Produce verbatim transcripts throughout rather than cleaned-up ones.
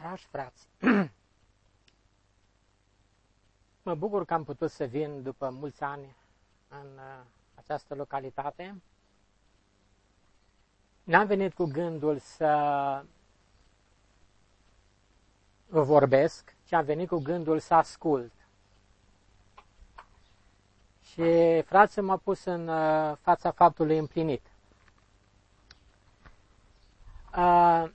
Dragi frați, mă bucur că am putut să vin după mulți ani în această localitate. N-am venit cu gândul să vă vorbesc, ci am venit cu gândul să ascult. Și frații m-a pus în fața faptului împlinit. Uh,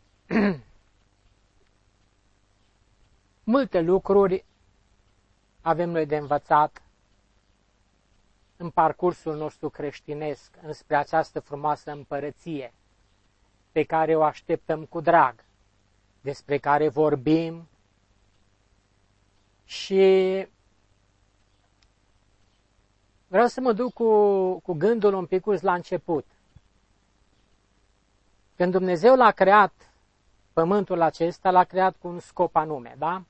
multe lucruri avem noi de învățat în parcursul nostru creștinesc înspre această frumoasă împărăție pe care o așteptăm cu drag, despre care vorbim și vreau să mă duc cu, cu gândul un pic la început. Când Dumnezeu l-a creat pământul acesta, l-a creat cu un scop anume, da?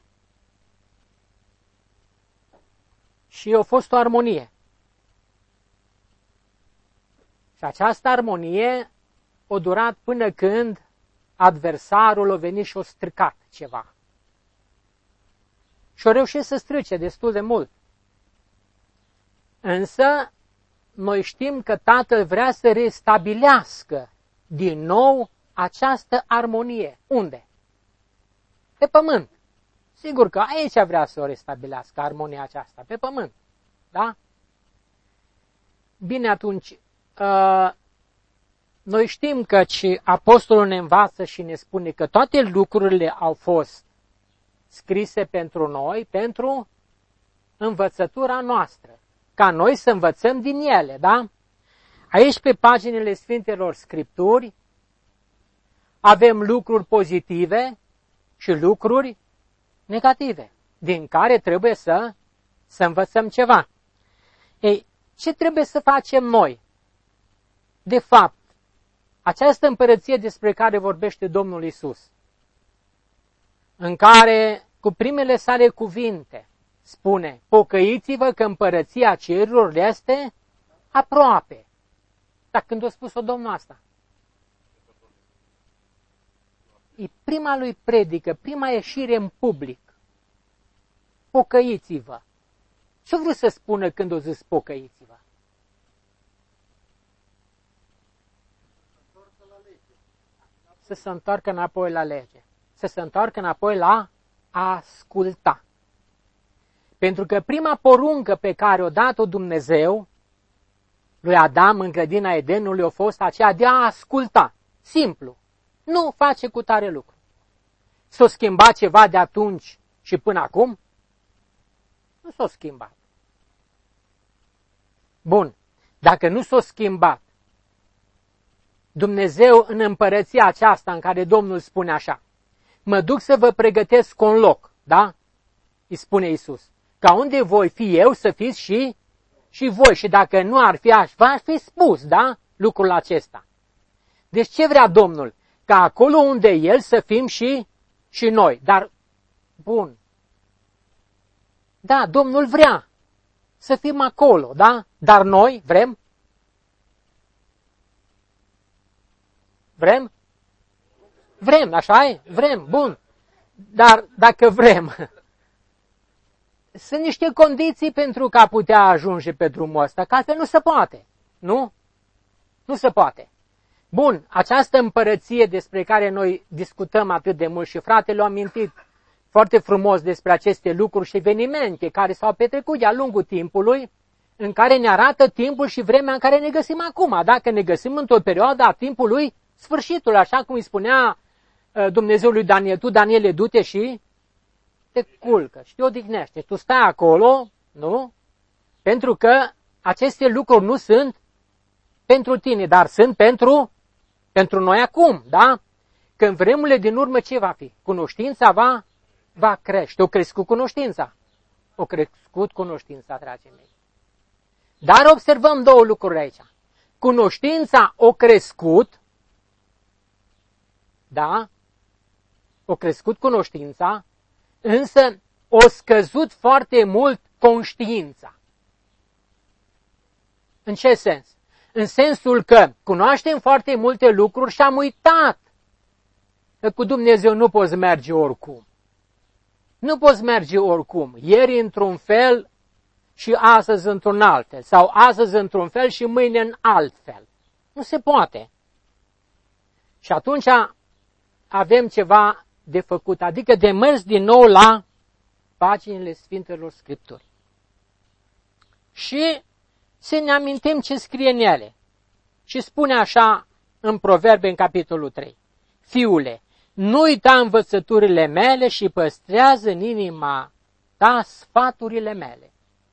Și a fost o armonie. Și această armonie a durat până când adversarul a venit și a stricat ceva. Și a reușit să strice destul de mult. Însă, noi știm că Tatăl vrea să restabilească din nou această armonie. Unde? Pe pământ. Sigur că aici vrea să o restabilească armonia aceasta, pe pământ. Da? Bine, atunci, uh, noi știm că și apostolul ne învață și ne spune că toate lucrurile au fost scrise pentru noi, pentru învățătura noastră, ca noi să învățăm din ele, da? Aici, pe paginile Sfintelor Scripturi, avem lucruri pozitive și lucruri negative, din care trebuie să, să învățăm ceva. Ei, ce trebuie să facem noi? De fapt, această împărăție despre care vorbește Domnul Iisus, în care, cu primele sale cuvinte, spune, pocăiți-vă că împărăția cerurilor este aproape. Dar când a spus-o Domnul asta? E prima lui predică, prima ieșire în public. Pocăiți-vă. Ce vreau să spună când o zis pocăiți-vă? Să se întoarcă înapoi la lege. Să se întoarcă înapoi la a asculta. Pentru că prima poruncă pe care o dat-o Dumnezeu lui Adam în grădina Edenului a fost aceea de a asculta. Simplu. Nu face cu tare lucru. S-a schimbat ceva de atunci și până acum? Nu s-a schimbat. Bun. Dacă nu s-a schimbat, Dumnezeu în împărăția aceasta în care Domnul spune așa, mă duc să vă pregătesc un loc, da? Îi spune Iisus. Ca unde voi fi eu să fiți și, și voi. Și dacă nu ar fi așa, ar fi spus, da? Lucrul acesta. Deci ce vrea Domnul? Ca acolo unde El să fim și, și noi. Dar, bun. Da, Domnul vrea să fim acolo, da? Dar noi vrem? Vrem? Vrem, așa e? Vrem, bun. Dar dacă vrem, sunt niște condiții pentru ca putea ajunge pe drumul ăsta, că altfel nu se poate. Nu? Nu se poate. Bun, această împărăție despre care noi discutăm atât de mult și fratele a amintit foarte frumos despre aceste lucruri și evenimente care s-au petrecut de-a lungul timpului, în care ne arată timpul și vremea în care ne găsim acum. Dacă ne găsim într-o perioadă a timpului sfârșitul, așa cum îi spunea Dumnezeul lui Daniel, tu, Daniele, du-te și te culcă și te odihnește. Tu stai acolo, nu? Pentru că aceste lucruri nu sunt pentru tine, dar sunt pentru, pentru noi acum, da? Că în vremurile din urmă ce va fi? Cunoștința va, va crește. O crescut cunoștința. O crescut cunoștința, dragii mei. Dar observăm două lucruri aici. Cunoștința o crescut, da? O crescut cunoștința, însă o scăzut foarte mult conștiința. În ce sens? În sensul că cunoaștem foarte multe lucruri și am uitat Cu Dumnezeu nu poți merge oricum. Nu poți merge oricum. Ieri într-un fel și astăzi într-un alt fel. Sau astăzi într-un fel și mâine în alt fel. Nu se poate. Și atunci avem ceva de făcut. Adică de mers din nou la paginile Sfintelor Scripturi. Și să ne amintim ce scrie în ele. Și spune așa în Proverbe, în capitolul trei. Fiule, nu uita învățăturile mele și păstrează în inima ta sfaturile mele.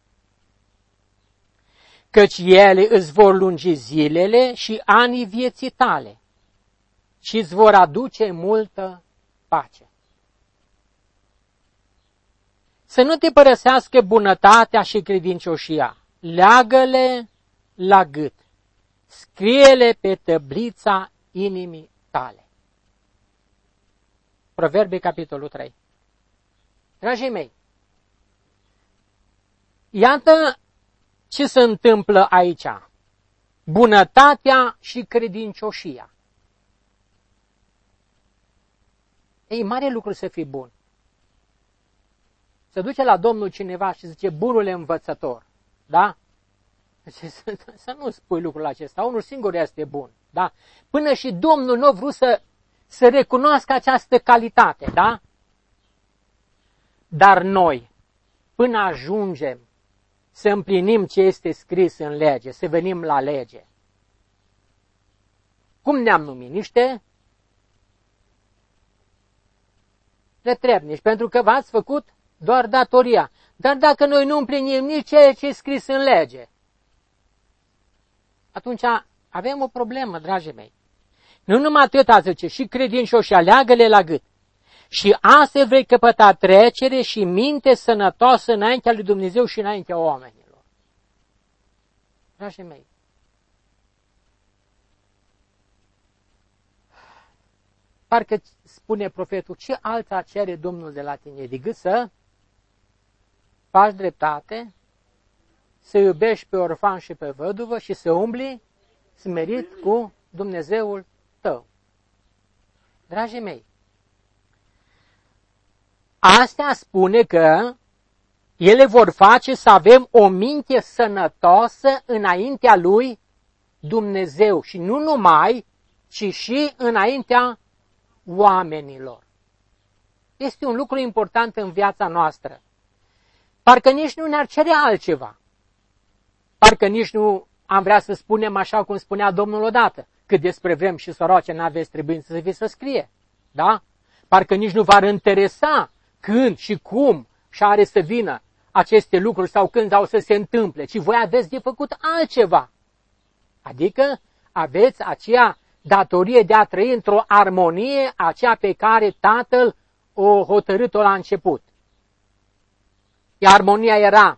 Căci ele îți vor lungi zilele și anii vieții tale și îți vor aduce multă pace. Să nu te părăsească bunătatea și credincioșia. Leagă-le la gât. Scrie-le pe tăblița inimii tale. Proverbe, capitolul trei. Dragii mei, iată ce se întâmplă aici. Bunătatea și credincioșia. Ei, mare lucru să fii bun. Se duce la Domnul cineva și zice, bunule învățător, da? Să, să nu spui lucrul acesta, unul singur este bun, da? Până și Domnul nu a vrut să, să recunoască această calitate, da? Dar noi, până ajungem să împlinim ce este scris în lege, să venim la lege, cum ne-am numit? Niște netrebnici, pentru că v-ați făcut doar datoria. Dar dacă noi nu împlinim nici ceea ce e scris în lege, atunci avem o problemă, dragii mei. Nu numai atâta, zice, și credincioși, aleagă-le la gât. Și astfel vei căpăta trecere și minte sănătoasă înaintea lui Dumnezeu și înaintea oamenilor. Dragii mei, parcă spune profetul, ce alta cere Domnul de la tine decât să faci dreptate, să iubești pe orfan și pe văduvă și să umbli smerit cu Dumnezeul tău. Dragii mei, astea spune că ele vor face să avem o minte sănătoasă înaintea lui Dumnezeu și nu numai, ci și înaintea oamenilor. Este un lucru important în viața noastră. Parcă nici nu ne-ar cere altceva. Parcă nici nu am vrea să spunem așa cum spunea Domnul odată, cât despre vrem și săroace n-aveți trebuință să vi să scrie. Da? Parcă nici nu v-ar interesa când și cum și are să vină aceste lucruri sau când au să se întâmple, ci voi aveți de făcut altceva. Adică aveți aceea datorie de a trăi într-o armonie, aceea pe care Tatăl o hotărât-o la început. Iar armonia era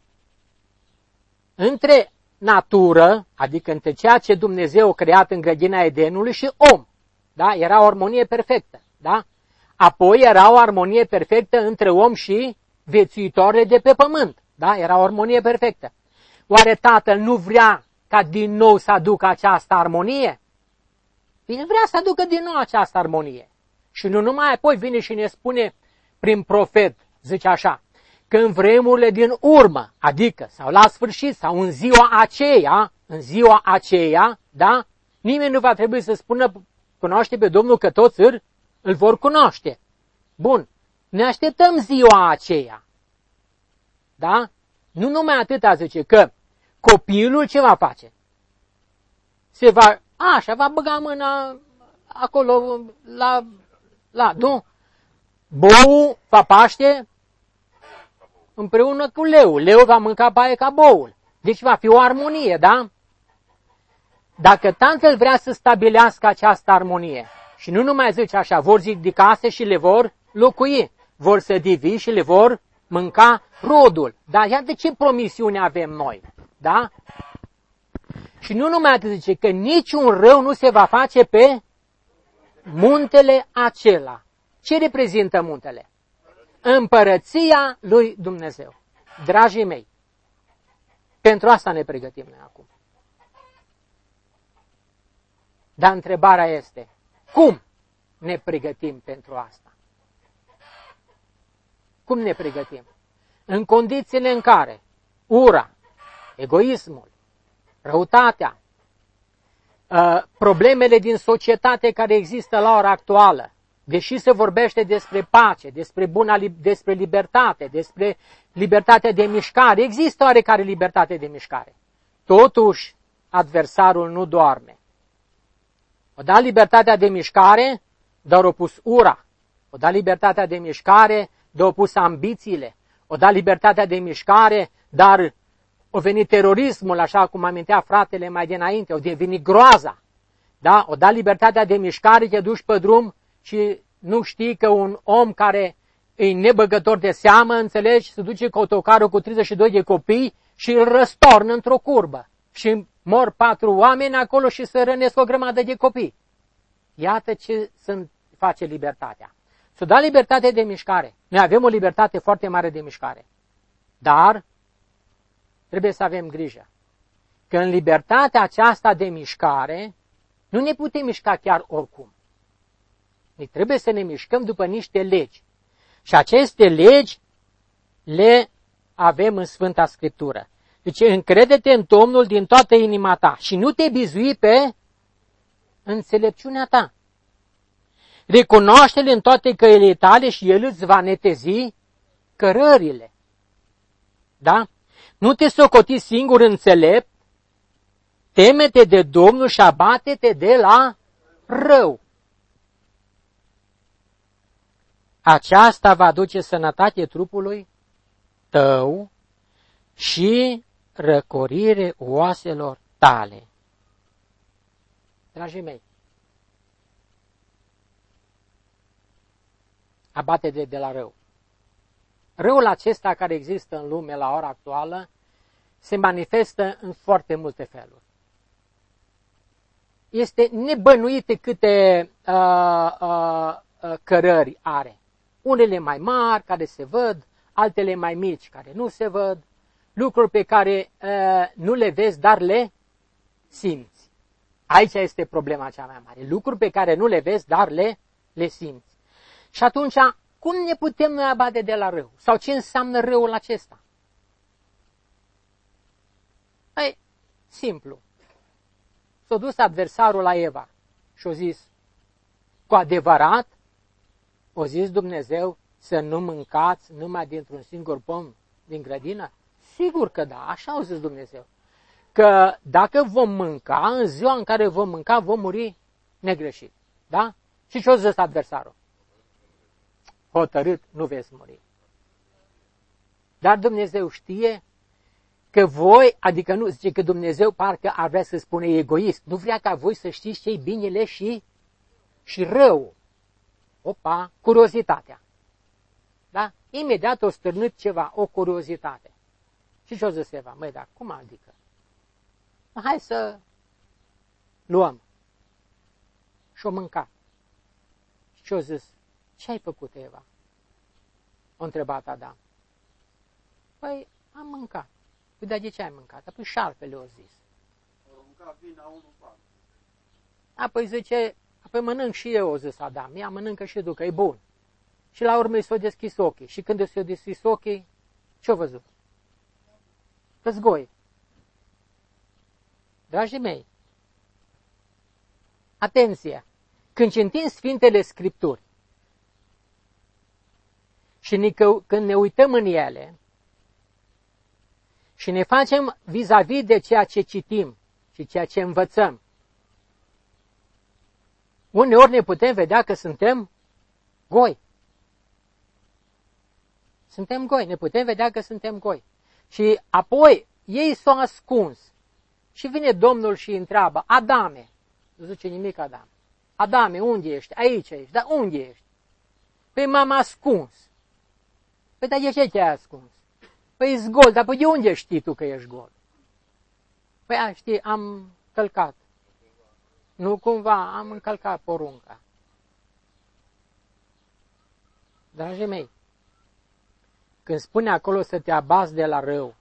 între natură, adică între ceea ce Dumnezeu a creat în grădina Edenului și om. Da? Era o armonie perfectă. Da? Apoi era o armonie perfectă între om și viețuitoarele de pe pământ. Da? Era o armonie perfectă. Oare Tatăl nu vrea ca din nou să aducă această armonie? El vrea să aducă din nou această armonie. Și nu numai, apoi vine și ne spune prin profet, zice așa, că în vremurile din urmă, adică sau la sfârșit sau în ziua aceea, în ziua aceea, da, nimeni nu va trebui să spună cunoaște pe Domnul că toți îl, îl vor cunoaște. Bun, ne așteptăm ziua aceea. Da? Nu numai atâta zice că copilul ce va face? Se va, așa, va băga mâna acolo la, la, nu? Boul va paște împreună cu leul. Leul va mânca paie ca boul. Deci va fi o armonie, da? Dacă Tatăl vrea să stabilească această armonie, și nu numai zice așa, vor zic case și le vor locui, vor să divi și le vor mânca rodul. Dar iată ce promisiune avem noi, da? Și nu numai atât zice că niciun rău nu se va face pe muntele acela. Ce reprezintă muntele? Împărăția lui Dumnezeu. Dragii mei, pentru asta ne pregătim noi acum. Dar întrebarea este, cum ne pregătim pentru asta? Cum ne pregătim? În condițiile în care ura, egoismul, răutatea, problemele din societate care există la ora actuală, deși se vorbește despre pace, despre, buna, despre libertate, despre libertatea de mișcare, există oarecare libertate de mișcare. Totuși, adversarul nu doarme. O da libertatea de mișcare, dar o pus ura. O da libertatea de mișcare, dar o pus ambițiile. O da libertatea de mișcare, dar o venit terorismul, așa cum amintea fratele mai dinainte, o devenit groaza. Da? O da libertatea de mișcare, te duci pe drum și nu știi că un om care e nebăgător de seamă, înțelegi, se duce cu autocarul cu treizeci și doi de copii și îl răstornă într-o curbă. Și mor patru oameni acolo și se rănesc o grămadă de copii. Iată ce sunt, face libertatea. Să da libertate de mișcare. Noi avem o libertate foarte mare de mișcare. Dar trebuie să avem grijă că în libertatea aceasta de mișcare nu ne putem mișca chiar oricum. Noi trebuie să ne mișcăm după niște legi. Și aceste legi le avem în Sfânta Scriptură. Deci încrede-te în Domnul din toată inima ta și nu te bizui pe înțelepciunea ta. Recunoaște-L în toate căile tale și El îți va netezi cărările. Da? Nu te socoti singur înțelept, teme-te de Domnul și abate-te de la rău. Aceasta va aduce sănătate trupului tău și răcorire oaselor tale. Dragii mei, abate-te de la rău. Răul acesta care există în lume la ora actuală se manifestă în foarte multe feluri. Este nebănuit câte uh, uh, uh, cărări are. Unele mai mari care se văd, altele mai mici care nu se văd, lucruri pe care uh, nu le vezi, dar le simți. Aici este problema cea mai mare. Lucruri pe care nu le vezi, dar le, le simți. Și atunci, cum ne putem noi abate de la rău? Sau ce înseamnă răul acesta? Păi, simplu. S-a dus adversarul la Eva și a zis, cu adevărat, a zis Dumnezeu să nu mâncați numai dintr-un singur pom din grădină? Sigur că da, așa a zis Dumnezeu. Că dacă vom mânca, în ziua în care vom mânca, vom muri negreșit. Da? Și ce a zis adversarul? Hotărât, nu veți muri. Dar Dumnezeu știe că voi, adică nu, zice că Dumnezeu parcă ar vrea să spune egoist, nu vrea ca voi să știți ce-i binele și, și rău. Opa, curiozitatea. Da? Imediat o stârnit ceva, o curiozitate. Și ce-o zis Eva? Măi, dar cum adică? Hai să luăm. Și-o mâncat. Și ce-o zis? Ce ai făcut, Eva? O întrebat Adam. Păi, am mâncat. Păi, dar de ce ai mâncat? Apoi șarpele o zis. Apoi zice, apoi mănânc și eu, o zis Adam. Ia, mănâncă și tu, că e bun. Și la urmă i s-o deschis ochii. Și când i s-o deschis ochii, ce-o văzut? Răzgoi. Dragii mei, atenție! Când citim Sfintele Scripturi și ne, când ne uităm în ele și ne facem vis-a-vis de ceea ce citim și ceea ce învățăm, uneori ne putem vedea că suntem goi. Suntem goi, ne putem vedea că suntem goi. Și apoi ei s-au ascuns. Și vine Domnul și îi întreabă, Adame, nu zice nimic Adam, Adame, unde ești? Aici ești, dar unde ești? Păi m-am ascuns. Păi dar de ce te-ai ascuns? Păi ești gol, dar păi de unde știi tu că ești gol? Păi a, știi, am călcat. Nu cumva, am încălcat porunca. Dragii mei, când spune acolo să te abazi de la rău,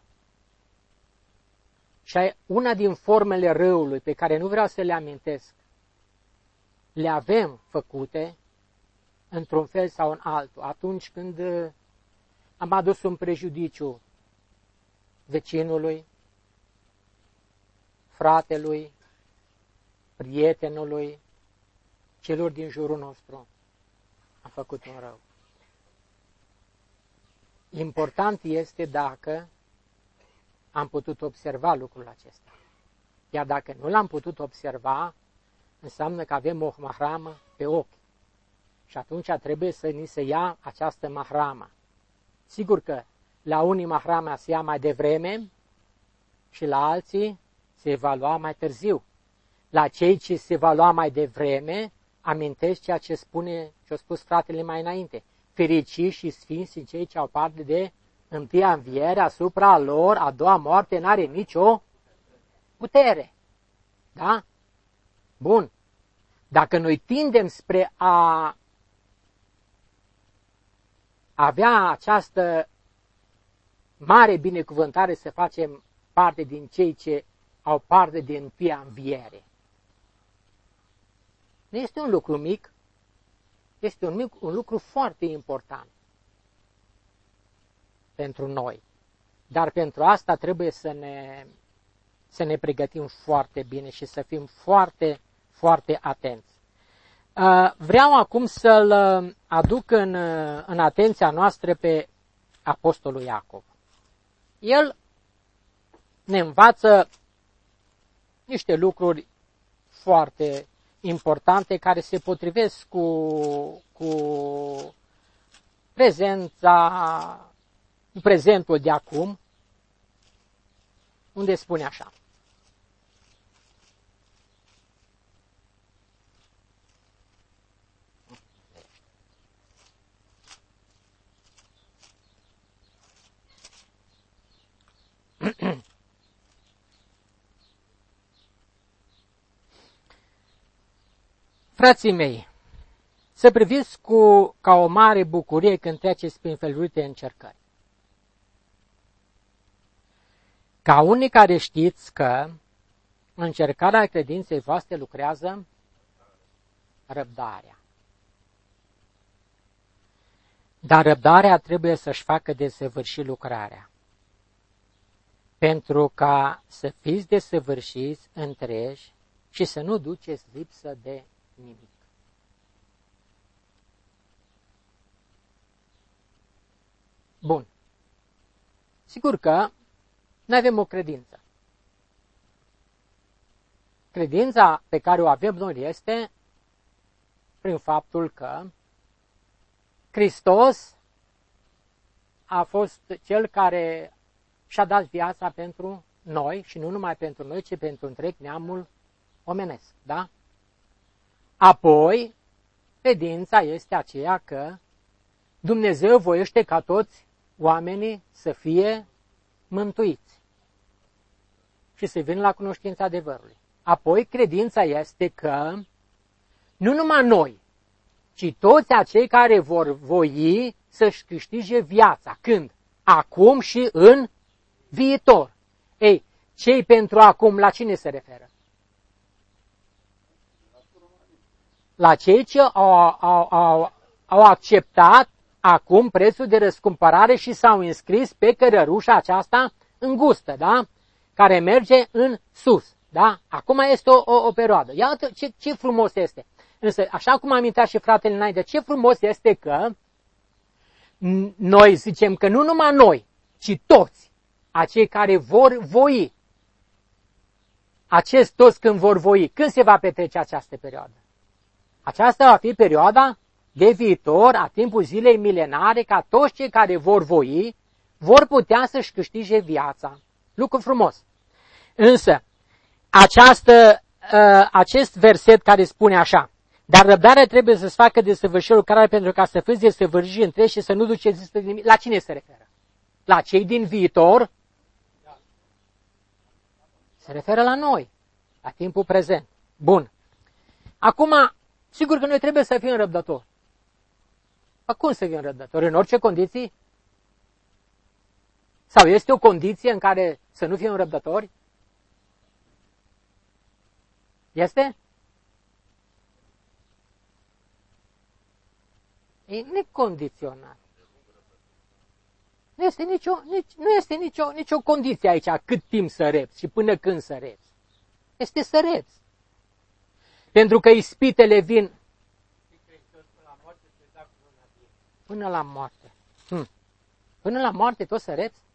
și una din formele răului pe care nu vreau să le amintesc, le avem făcute într-un fel sau în altul, atunci când am adus un prejudiciu vecinului, fratelui, prietenului, celor din jurul nostru, am făcut un rău. Important este dacă am putut observa lucrul acesta. Iar dacă nu l-am putut observa, înseamnă că avem o mahramă pe ochi. Și atunci trebuie să ni se ia această mahramă. Sigur că la unii mahrama se ia mai devreme și la alții se va lua mai târziu. La cei ce se va lua mai devreme, amintești ceea ce spune, ce a spus fratele mai înainte. Fericiți și sfinți sunt cei ce au parte de întâia înviere, asupra lor a doua moarte n-are nicio putere. Da? Bun. Dacă noi tindem spre a avea această mare binecuvântare să facem parte din cei ce au parte de întâia înviere. Nu este un lucru mic, este un, mic, un lucru foarte important pentru noi. Dar pentru asta trebuie să ne, să ne pregătim foarte bine și să fim foarte, foarte atenți. Vreau acum să-l aduc în, în atenția noastră pe Apostolul Iacov. El ne învață niște lucruri foarte importante care se potrivesc cu, cu prezența, cu prezentul de acum, unde spune așa. Frații mei, să priviți cu, ca o mare bucurie când treceți prin felurite încercări. Ca unii care știți că încercarea credinței voastre lucrează răbdarea. Dar răbdarea trebuie să-și facă desăvârșit lucrarea, pentru ca să fiți desăvârșiți, întregi și să nu duceți lipsă de nimic. Bun. Sigur că noi avem o credință. Credința pe care o avem noi este prin faptul că Hristos a fost Cel care și-a dat viața pentru noi și nu numai pentru noi, ci pentru întreg neamul omenesc. Da? Apoi, credința este aceea că Dumnezeu voiește ca toți oamenii să fie mântuiți și să vină la cunoștința adevărului. Apoi, credința este că nu numai noi, ci toți acei care vor voi să-și câștige viața. Când? Acum și în viitor. Ei, cei pentru acum, la cine se referă? La cei ce au, au, au, au acceptat acum prețul de răscumpărare și s-au înscris pe cărărușa aceasta îngustă, da? Care merge în sus. Da? Acum este o, o, o perioadă. Iată ce, ce frumos este. Însă, așa cum am intrat și fratele înainte, ce frumos este că noi zicem că nu numai noi, ci toți, acei care vor voi, acest toți când vor voi, când se va petrece această perioadă? Aceasta va fi perioada de viitor, a timpul zilei milenare, ca toți cei care vor voi, vor putea să-și câștige viața. Lucru frumos. Însă, această, acest verset care spune așa, dar răbdarea trebuie să-ți facă desăvârșirea lucrarea pentru ca să fiți desăvârșiți între și să nu duceți de nimic. La cine se referă? La cei din viitor? Se referă la noi, la timpul prezent. Bun. Acum, sigur că noi trebuie să fim răbdători. Cum să fim răbdători? În orice condiții? Sau este o condiție în care să nu fim răbdători? Este? E necondiționat. Nu este nicio, nici, nu este nicio, nicio condiție aici cât timp să repți și până când să repți. Este să repți. Pentru că ispitele vin până la moarte. Hm. Până la moarte tot să repți?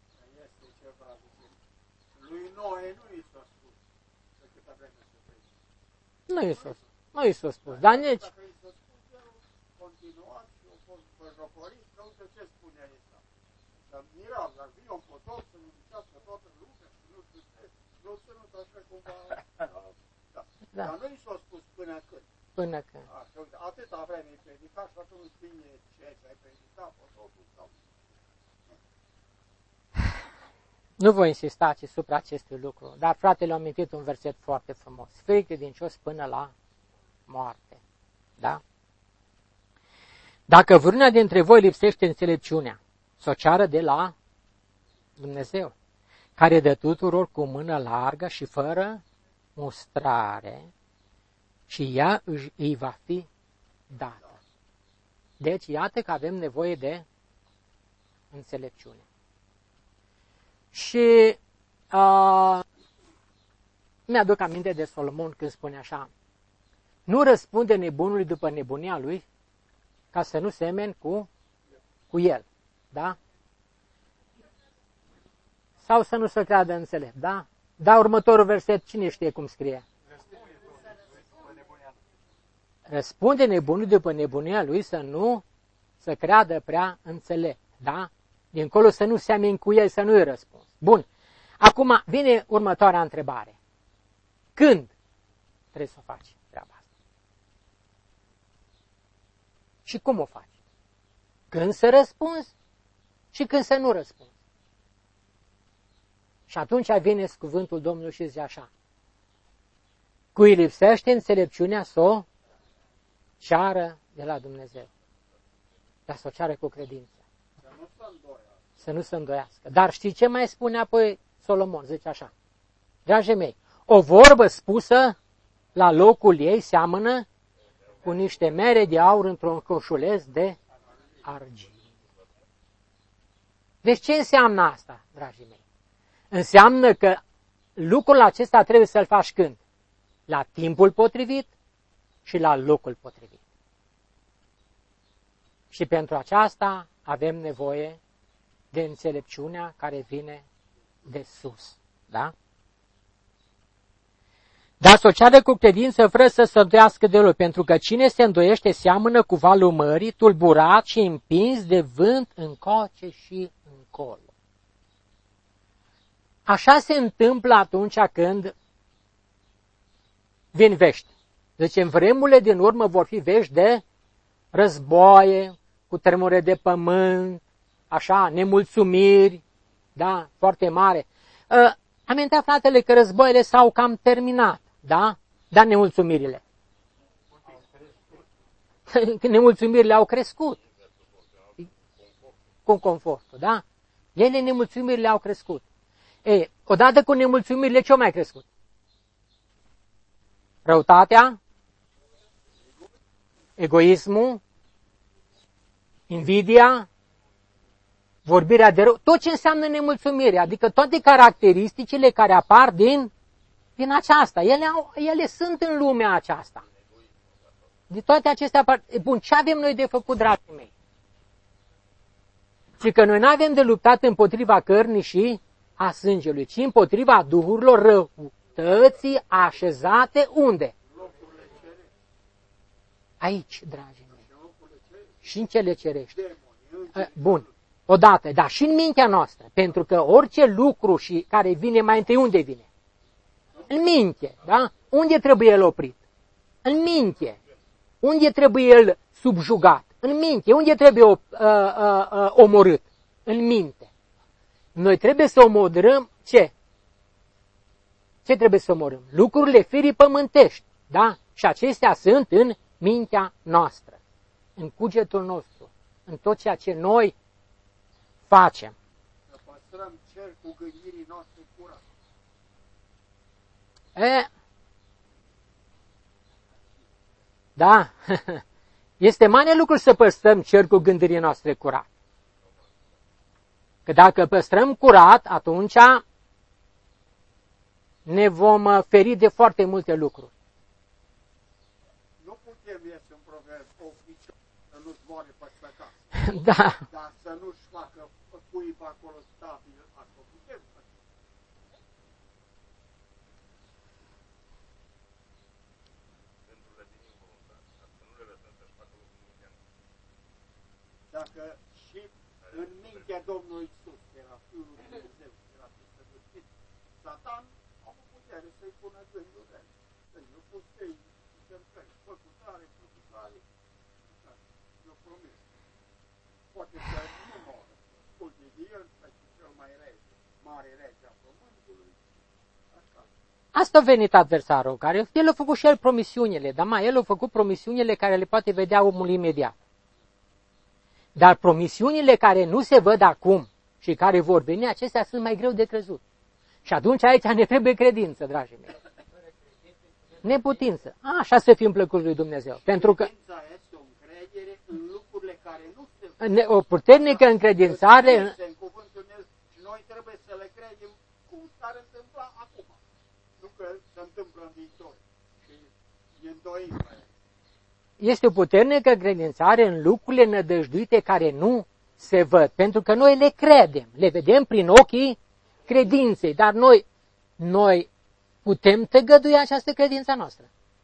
Lui Noe nu i s-a spus de câtă vreme să treci. Nu i s-a spus. Nu i s-a spus. Dar nici... Dacă i s-a spus, el a continuat și a fost băjocorit, că uite ce spune aici. Dar mira, dar vine un potop să nu zicească toată lumea și nu știu ce. Nu ținut așa cumva... Da. Da. Dar nu i s-a spus până când. Până când. Așa, uite, atâta vreme îi predica și atunci vine ce ai predicat, potopul sau... Nu voi insista asupra acestui lucru, dar fratele a amintit un verset foarte frumos. Fii credincios până la moarte. Da? Dacă vreuna dintre voi lipsește înțelepciunea, să o ceară de la Dumnezeu, care dă tuturor cu mână largă și fără mustrare, și ea îi va fi dată. Deci, iată că avem nevoie de înțelepciune. Și uh, mi-aduc aminte de Solomon când spune așa: nu răspunde nebunului după nebunia lui, ca să nu semeni cu, cu el. Da? Sau să nu se creadă înțelept. Da? Dar următorul verset, cine știe cum scrie? Răspunde nebunului după nebunia lui, să nu se creadă prea înțelept. Da? Dincolo să nu semeni cu el, să nu-i răspuns. Bun. Acum vine următoarea întrebare. Când trebuie să o faci treaba asta? Și cum o faci? Când să răspunzi și când să nu răspunzi. Și atunci vine cuvântul Domnului și zice așa: cui lipsește înțelepciunea, să o ceară de la Dumnezeu. Dar să o ceară cu credință. Să nu se îndoiască. Dar știi ce mai spune apoi Solomon? Zice așa: dragii mei, o vorbă spusă la locul ei seamănă cu niște mere de aur într-un coșuleț de argint. Deci ce înseamnă asta, dragii mei? Înseamnă că lucrul acesta trebuie să-l faci când? La timpul potrivit și la locul potrivit. Și pentru aceasta avem nevoie de înțelepciunea care vine de sus. Da? Dar să o ceară cu credință fără să se îndoiască deloc, pentru că cine se îndoiește seamănă cu valul mării, tulburat și împins de vânt încoace și încolo. Așa se întâmplă atunci când vin vești. Deci în vremurile din urmă vor fi vești de războaie, cu tremure de pământ, așa, nemulțumiri, da, foarte mare. Uh, Amintea, fratele, că războaiele s-au cam terminat, da? Dar nemulțumirile. Nemulțumirile au crescut. Cu confortul, da? Ele, nemulțumirile au crescut. Ei, odată cu nemulțumirile, ce-au mai crescut? Răutatea, egoismul, invidia, vorbirea de rău, tot ce înseamnă nemulțumire, adică toate caracteristicile care apar din, din aceasta. Ele, au, ele sunt în lumea aceasta. De toate acestea apar. Bun, ce avem noi de făcut, dragii mei? Și că noi nu avem de luptat împotriva cărnii și a sângelui, ci împotriva duhurilor răutății așezate unde? Aici, dragii mei. Și în cele cerești. Bun. Odată, dar și în mintea noastră, pentru că orice lucru și care vine mai întâi, unde vine? În minte, da? Unde trebuie el oprit? În minte. Unde trebuie el subjugat? În minte. Unde trebuie uh, uh, uh, omorât? În minte. Noi trebuie să omorâm ce? Ce trebuie să omorâm? Lucrurile firii pământești, da? Și acestea sunt în mintea noastră, în cugetul nostru, în tot ceea ce noi facem. Să păstrăm cercul gândirii noastre curat. E, da, Este mare lucru să păstrăm cercul gândirii noastre curat. Că dacă păstrăm curat, atunci ne vom feri de foarte multe lucruri. Nu putem iese în proverb o picior să nu-ți moare peste casă. Da. Dar să nu-și facă cuib acolo stabil, asta putem face. Dacă și în mintea Domnului Iisus, era Fiul lui Dumnezeu, era Sfântul, Satan a avut putere să-i pună gândul rele. Să-i nu pus să-i încercări, fă cu tare, fă cu tare, eu promis. Poate să nu moră. Asculte de el, este cel mai rege, mare rege a pământului. Așa. Asta a venit adversarul, care el a făcut și el promisiunile, dar mai el a făcut promisiunile care le poate vedea omul imediat. Dar promisiunile care nu se văd acum și care vor veni, acestea sunt mai greu de crezut. Și atunci aici ne trebuie credință, dragii mei. Neputință. Așa să fim plăcuți lui Dumnezeu. Pentru că Credința este o încredere în lucrurile care nu se ne- o puternică încredințare în- în cuvântul meu și noi trebuie să le credem cum s-ar întâmpla acum. Nu că se întâmplă în viitor. Și ne îndoim la el. este o puternică credințare în lucrurile nădăjduite care nu se văd. Pentru că noi le credem, le vedem prin ochii credinței, dar noi, noi putem tăgădui această credință noastră.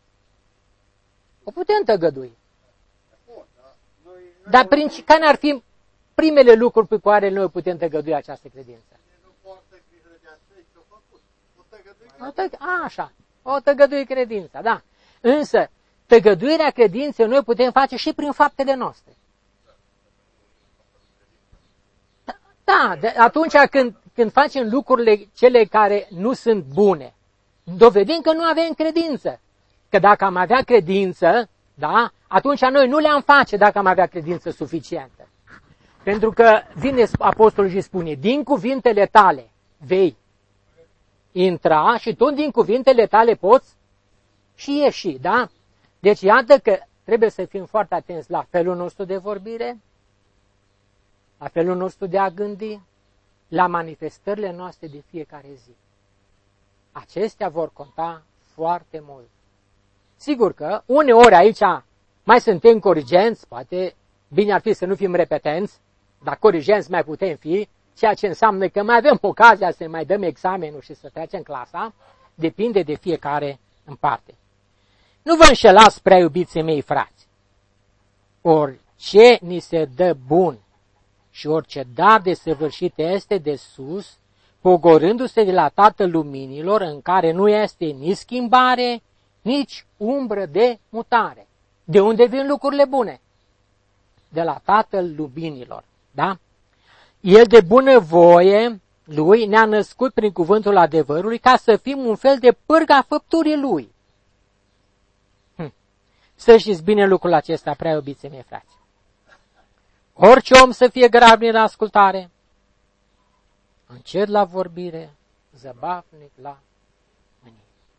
O putem tăgădui. Bun, dar noi Dar prin, care ar fi primele lucruri pe care noi putem tăgădui această credință? nu poate credea ce-o făcut. O tăgădui O tăg- a, așa, o tăgădui credința, da. Însă, tăgăduirea credinței noi putem face și prin faptele noastre. Da, de, atunci când, când facem lucrurile cele care nu sunt bune, dovedim că nu avem credință. Că dacă am avea credință, da, atunci noi nu le-am face dacă am avea credință suficientă. Pentru că vine apostolul și spune, din cuvintele tale vei intra și tu din cuvintele tale poți și ieși, da? Deci iată că trebuie să fim foarte atenți la felul nostru de vorbire, la felul nostru de a gândi, la manifestările noastre de fiecare zi. Acestea vor conta foarte mult. Sigur că uneori aici mai suntem corigenți, poate bine ar fi să nu fim repetenți, dar corigenți mai putem fi, ceea ce înseamnă că mai avem ocazia să mai dăm examenul și să trecem clasa, depinde de fiecare în parte. Nu vă înșelați, prea iubiții mei frați. Orice ni se dă bun și orice dar de săvârșit este de sus, pogorându-se de la Tatăl Luminilor, în care nu este nici schimbare, nici umbră de mutare. De unde vin lucrurile bune? De la Tatăl Luminilor, da? El de bunăvoie lui ne-a născut prin cuvântul adevărului ca să fim un fel de pârga făpturii lui. Hm. Să știți bine lucrul acesta, prea iubiții mei frați. Orice om să fie grabnic la ascultare, încet la vorbire, zăbavnic la mânie.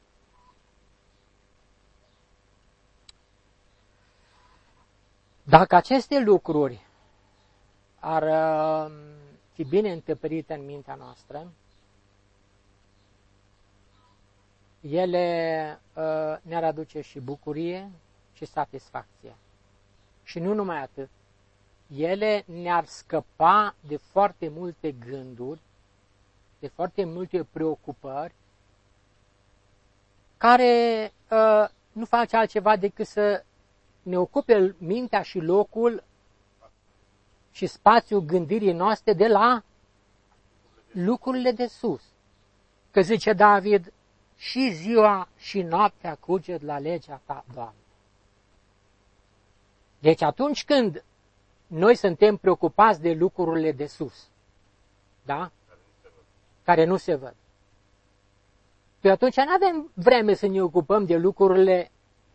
Dacă aceste lucruri ar uh, fi bine întăpărite în mintea noastră, ele uh, ne-ar aduce și bucurie și satisfacție. Și nu numai atât, ele ne-ar scăpa de foarte multe gânduri, de foarte multe preocupări, care uh, nu face altceva decât să ne ocupe mintea și locul și spațiul gândirii noastre de la lucrurile de sus. Că zice David, și ziua și noaptea cuget la legea ta, Doamne. Deci atunci când noi suntem preocupați de lucrurile de sus, da? Care nu se văd. Păi atunci nu avem vreme să ne ocupăm de lucrurile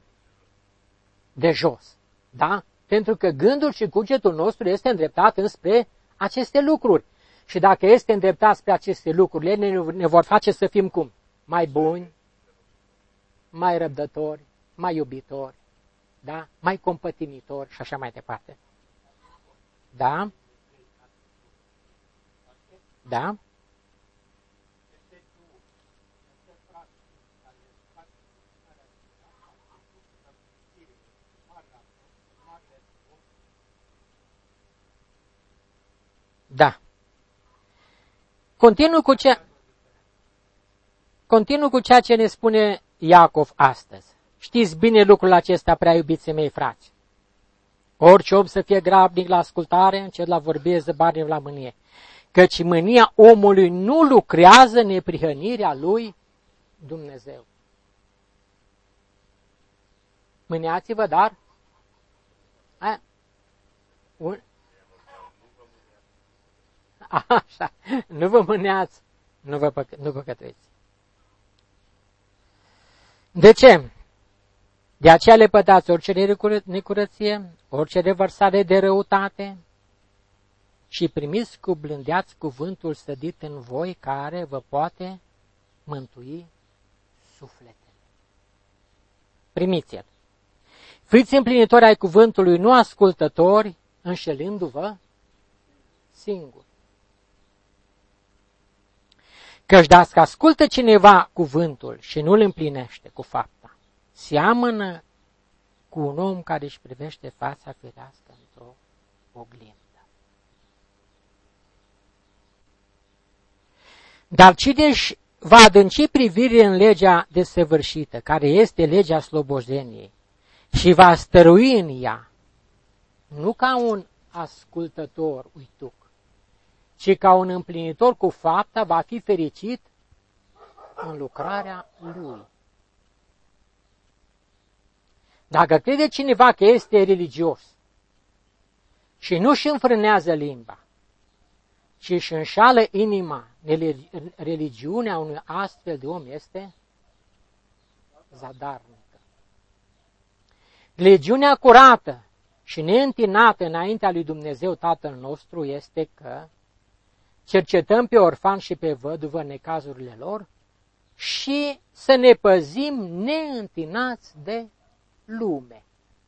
de jos, da? Pentru că gândul și cugetul nostru este îndreptat înspre aceste lucruri. Și dacă este îndreptat spre aceste lucruri, ele ne vor face să fim cum? Mai buni, mai răbdători, mai iubitori, da? Mai compătimitori și așa mai departe. Da? Da? Da. Continuu cu, ce... Continuu cu ceea ce ne spune Iacov astăzi. Știți bine lucrul acesta, prea iubiții mei frați. Orice om să fie grabnic la ascultare, încet la vorbire, zăbarnic la mânie. Căci mânia omului nu lucrează în neprihănirea lui Dumnezeu. Mâneați-vă, dar... A, un... Așa, nu vă mâneați, nu vă, păcă, nu păcătuiți. De ce? De aceea lepădați orice necurăție, orice revărsare de răutate și primiți cu blândeați cuvântul sădit în voi care vă poate mântui sufletele. Primiți-l. Fiți împlinitori ai cuvântului, nu ascultători, înșelându-vă singuri. Căci dacă ascultă cineva cuvântul și nu îl împlinește cu fapta, seamănă cu un om care își privește fața firească într-o oglindă. Dar cine își va adânci privire în legea desăvârșită, care este legea slobozeniei, și va stărui în ea, nu ca un ascultător uituc, ci ca un împlinitor cu fapta, va fi fericit în lucrarea lui. Dacă crede cineva că este religios și nu își înfrânează limba, ci își înșală inima, religiunea unui astfel de om este zadarnică. Religiunea curată și neîntinată înaintea lui Dumnezeu Tatăl nostru este că cercetăm pe orfan și pe văduvă în necazurile lor și să ne păzim neîntinați de lume.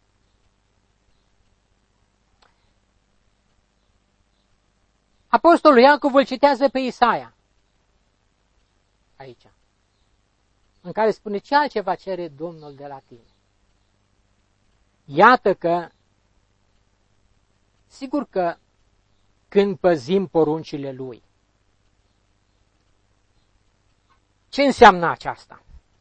Apostolul Iacov îl citează pe Isaia, aici, în care spune ce altceva cere Domnul de la tine. Iată că, sigur că când păzim poruncile Lui. Ce înseamnă aceasta?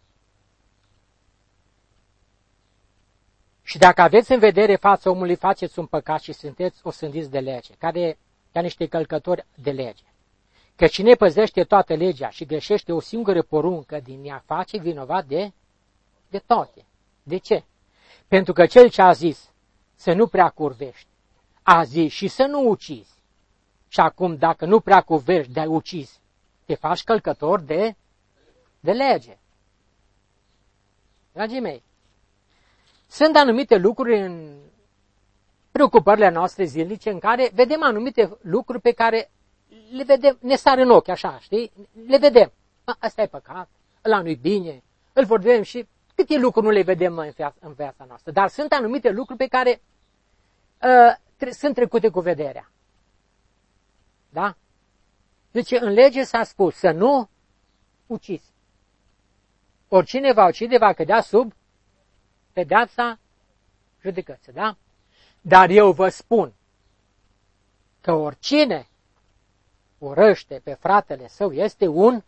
Și dacă aveți în vedere fața omului, faceți un păcat și sunteți osândiți de lege, care ca niște călcători de lege. Că cine păzește toată legea și greșește o singură poruncă din ea, face vinovat de, de toate. De ce? Pentru că cel ce a zis să nu prea curvești, a zis și să nu ucizi. Și acum, dacă nu prea curvești de ucis, te faci călcător de, de lege. Dragii mei, sunt anumite lucruri în preocupările noastre zilnice în care vedem anumite lucruri pe care le vedem, ne sar în ochi, așa, știi? Le vedem. Asta e păcat, ăla nu-i bine, îl vorbim și câte lucruri nu le vedem în viața, în viața noastră. Dar sunt anumite lucruri pe care uh, tre- sunt trecute cu vederea. Da? Deci în lege s-a spus să nu ucizi. Oricine va ucide va cădea sub pedeapsa judecății, da? Dar eu vă spun că oricine urăște pe fratele său este un...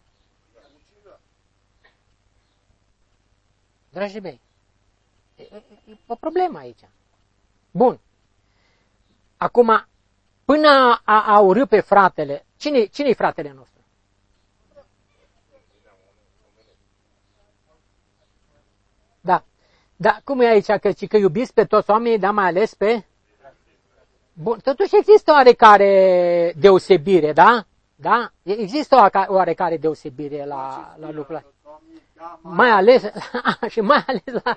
Dragii mei, e, e, e o problemă aici. Bun. Acum, până a, a urâ pe fratele, cine, cine-i fratele nostru? Da. Da, cum e aici? Că, că iubiți pe toți oamenii, dar mai ales pe... Bun, totuși există oarecare deosebire, da? Da? Există o oarecare deosebire la, la lucrul mai ales, și mai ales la...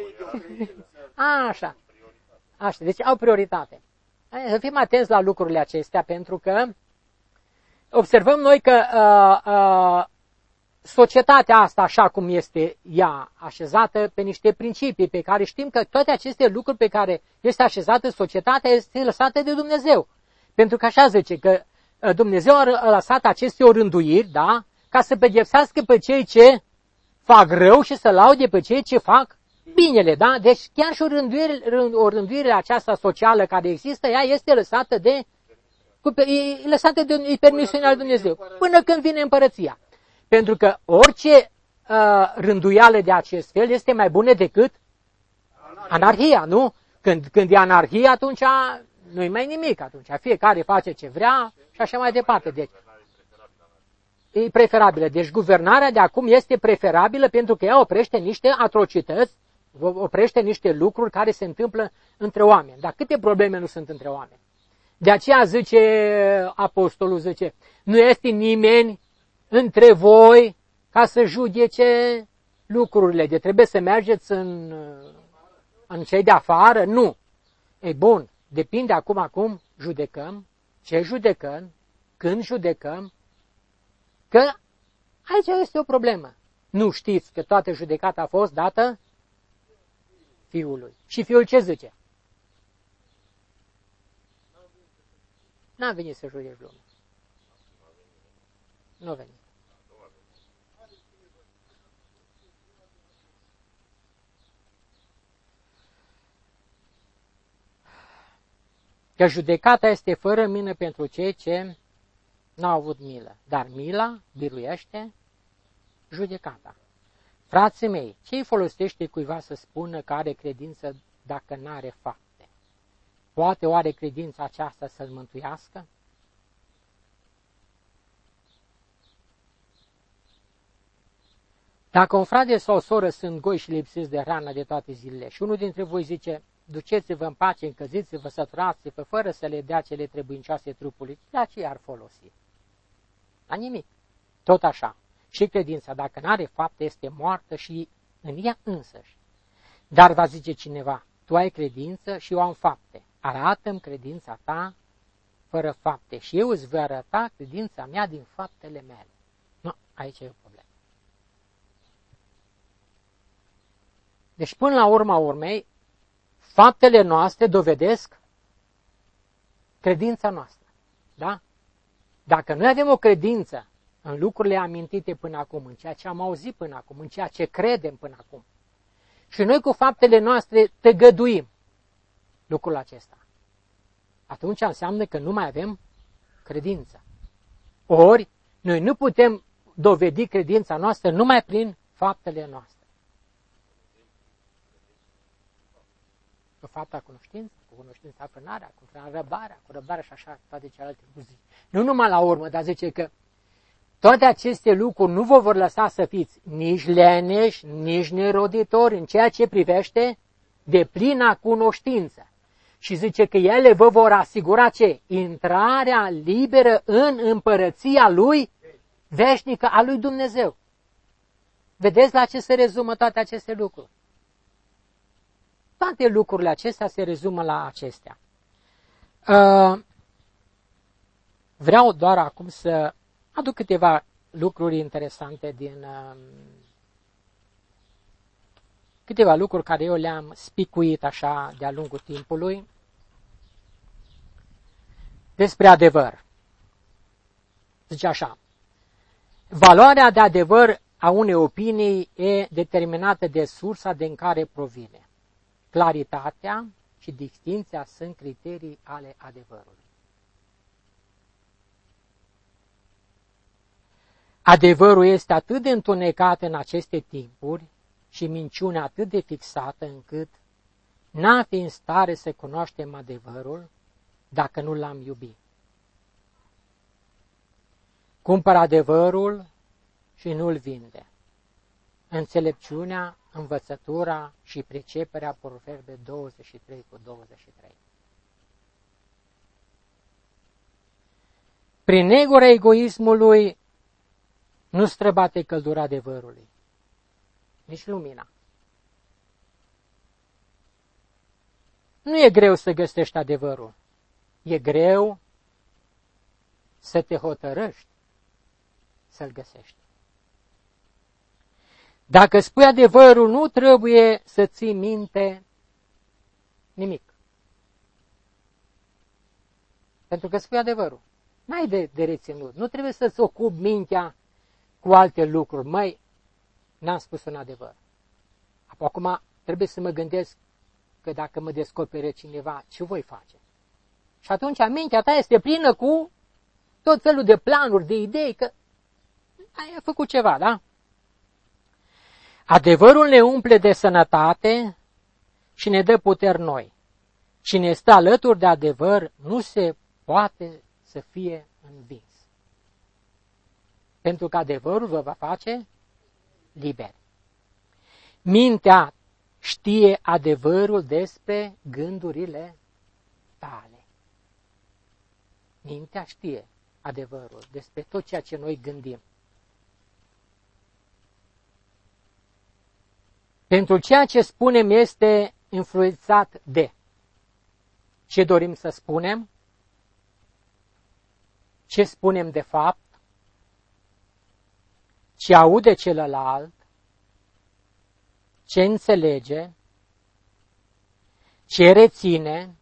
Așa. Așa, deci au prioritate. Să fim atenți la lucrurile acestea, pentru că observăm noi că uh, uh, societatea asta, așa cum este ea așezată pe niște principii pe care știm că toate aceste lucruri pe care este așezată societatea este lăsată de Dumnezeu. Pentru că așa zice că Dumnezeu a lăsat aceste orânduiri, da, ca să pedepsească pe cei ce fac rău și să laude pe cei ce fac binele, da? Deci chiar și orânduirea aceasta socială care există, ea este lăsată de, e lăsată de e permisiunea lui Dumnezeu, până când vine împărăția. Pentru că orice uh, rânduială de acest fel este mai bună decât anarhia, nu? Când, când e anarhia, atunci nu-i mai nimic, atunci fiecare face ce vrea și așa mai departe. Deci, e preferabilă. Deci guvernarea de acum este preferabilă pentru că ea oprește niște atrocități, oprește niște lucruri care se întâmplă între oameni. Dar câte probleme nu sunt între oameni? De aceea zice apostolul, zice, nu este nimeni între voi ca să judece lucrurile. De trebuie să mergeți în, în cei de afară? Nu. Ei bun, depinde acum acum judecăm, ce judecăm, când judecăm, că aici este o problemă. Nu știți că toată judecata a fost dată Fiului. Și Fiul ce zice? N-a venit să judeci lumea. Nu a venit. Că judecata este fără mină pentru cei ce n-au avut milă. Dar mila biruiește judecata. Frații mei, ce îi folosește cuiva să spună că are credință dacă n-are fapte? Poate oare credința aceasta să-l mântuiască? Dacă un frate sau o soră sunt goi și lipsiți de hrană de toate zilele și unul dintre voi zice, duceți-vă în pace, încăziți-vă, săturați-vă, fără să le dea cele trebuincioase trupului, la ce ar folosi? La nimic. Tot așa. Și credința, dacă nu are fapte, este moartă și în ea însăși. Dar va zice cineva, tu ai credință și eu am fapte. Arată-mi credința ta fără fapte și eu îți voi arăta credința mea din faptele mele. Nu, aici e o problemă. Deci până la urma urmei, faptele noastre dovedesc credința noastră. Da? Dacă noi avem o credință în lucrurile amintite până acum, în ceea ce am auzit până acum, în ceea ce credem până acum, și noi cu faptele noastre tăgăduim lucrul acesta, atunci înseamnă că nu mai avem credință. Ori, noi nu putem dovedi credința noastră numai prin faptele noastre. Cu fapta cunoștință, cu cunoștința apărarea, cu răbdarea, cu răbdarea și așa toate celelalte muzici. Nu numai la urmă, dar zice că toate aceste lucruri nu vă vor lăsa să fiți nici leneși, nici neroditori în ceea ce privește deplina cunoștință. Și zice că ele vă vor asigura ce? Intrarea liberă în împărăția lui veșnică a lui Dumnezeu. Vedeți la ce se rezumă toate aceste lucruri? Toate lucrurile acestea se rezumă la acestea. Vreau doar acum să aduc câteva lucruri interesante din câteva lucruri care eu le-am spicuit așa de-a lungul timpului despre adevăr. Zice așa, valoarea de adevăr a unei opinii e determinată de sursa din care provine. Claritatea și distincția sunt criterii ale adevărului. Adevărul este atât de întunecat în aceste timpuri și minciunea atât de fixată încât n-a fi în stare să cunoaștem adevărul dacă nu l-am iubit. Cumpără adevărul și nu-l vinde. Înțelepciunea, învățătura și priceperea, Proverbe douăzeci și trei cu douăzeci și trei. Prin negura egoismului nu străbate căldura adevărului, nici lumina. Nu e greu să găsești adevărul, e greu să te hotărăști să-l găsești. Dacă spui adevărul, nu trebuie să ții minte nimic. Pentru că spui adevărul. N-ai de, de reținut. Nu trebuie să-ți ocupi mintea cu alte lucruri. Măi, n-am spus un adevăr. Acum trebuie să mă gândesc că dacă mă descopere cineva, ce voi face? Și atunci mintea ta este plină cu tot felul de planuri, de idei, că ai făcut ceva, da? Adevărul ne umple de sănătate și ne dă puteri noi. Cine stă alături de adevăr nu se poate să fie învins. Pentru că adevărul vă va face liberi. Mintea știe adevărul despre gândurile tale. Mintea știe adevărul despre tot ceea ce noi gândim. Pentru ceea ce spunem este influențat de ce dorim să spunem, ce spunem de fapt, ce aude celălalt, ce înțelege, ce reține,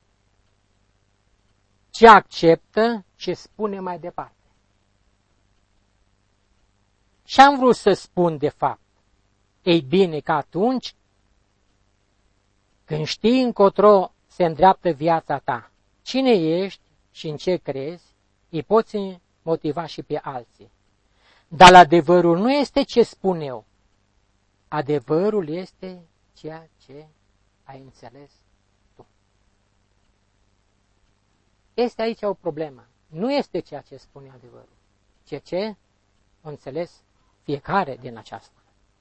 ce acceptă, ce spune mai departe. Și am vrut să spun de fapt, ei bine că atunci când știi încotro se îndreaptă viața ta, cine ești și în ce crezi, îi poți motiva și pe alții. Dar adevărul nu este ce spun eu. Adevărul este ceea ce ai înțeles tu. Este aici o problemă. Nu este ceea ce spune adevărul, ceea ce o înțeles fiecare din aceasta.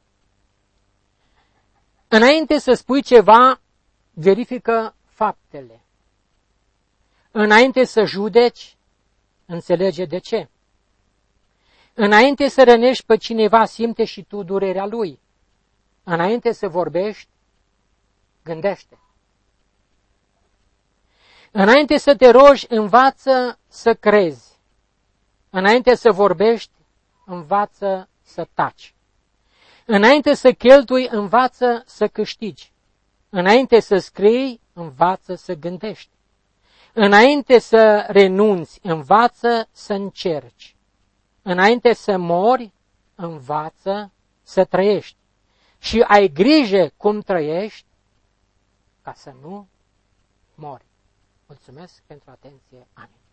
Înainte să spui ceva, verifică faptele. Înainte să judeci, înțelege de ce. Înainte să rănești pe cineva, simte și tu durerea lui. Înainte să vorbești, gândește. Înainte să te rogi, învață să crezi. Înainte să vorbești, învață să taci. Înainte să cheltui, învață să câștigi. Înainte să scrii, învață să gândești. Înainte să renunți, învață să încerci. Înainte să mori, învață să trăiești. Și ai grijă cum trăiești ca să nu mori. Mulțumesc pentru atenție. Amin.